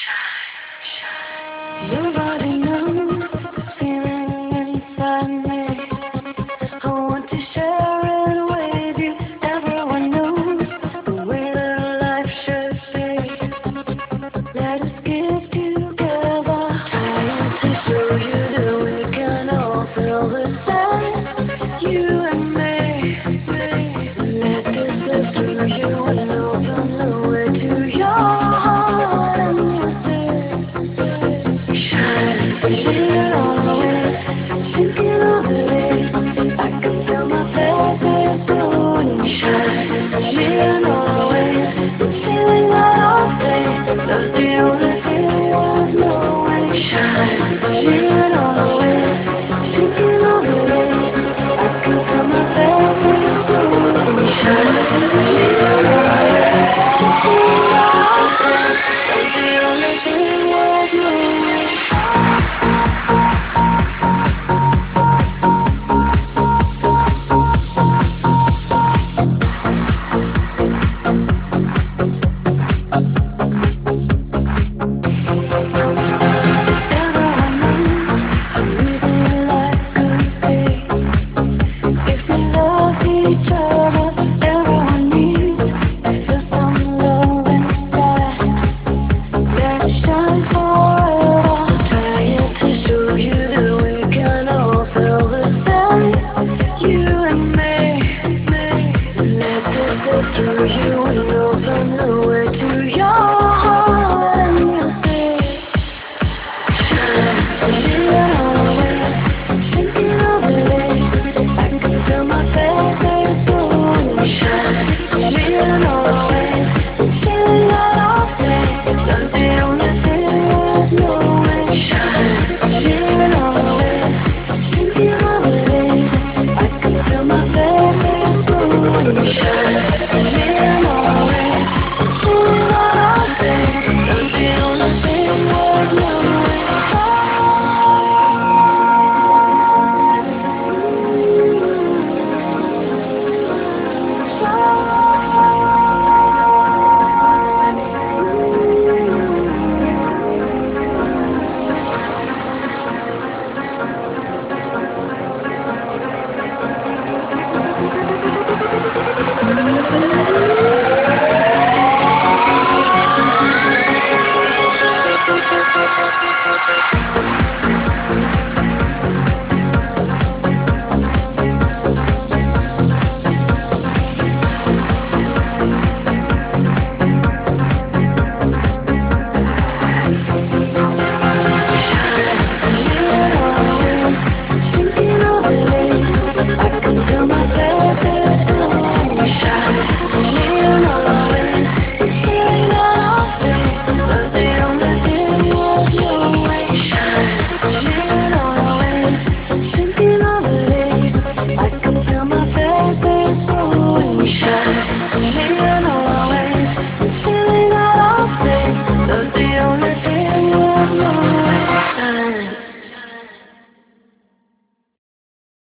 Nobody knows the feeling inside me. I want to share it with you. Everyone knows the way that life should be. Let us get together. Trying to show you that we can all feel the same. You and me. Let this live through you and open the way to your heart and music. Shine always, thinking of the days. I can feel my faith glowing. Shine always, feeling that I'll stay. That's the only thing worth knowing. Shine always, thinking of the days. I can feel my faith glowing. Shine always, feeling that I'll stay. That's the only thing worth knowing. Through you and open the way to your heart and music. Shine always, thinking of the days. I can feel my faith glowing. Shine always, feeling that I'll stay. That's the only thing worth knowing. Shine always, thinking of the days. I can feel my faith glowing. Shine always, feeling that I'll stay. That's the only thing worth knowing.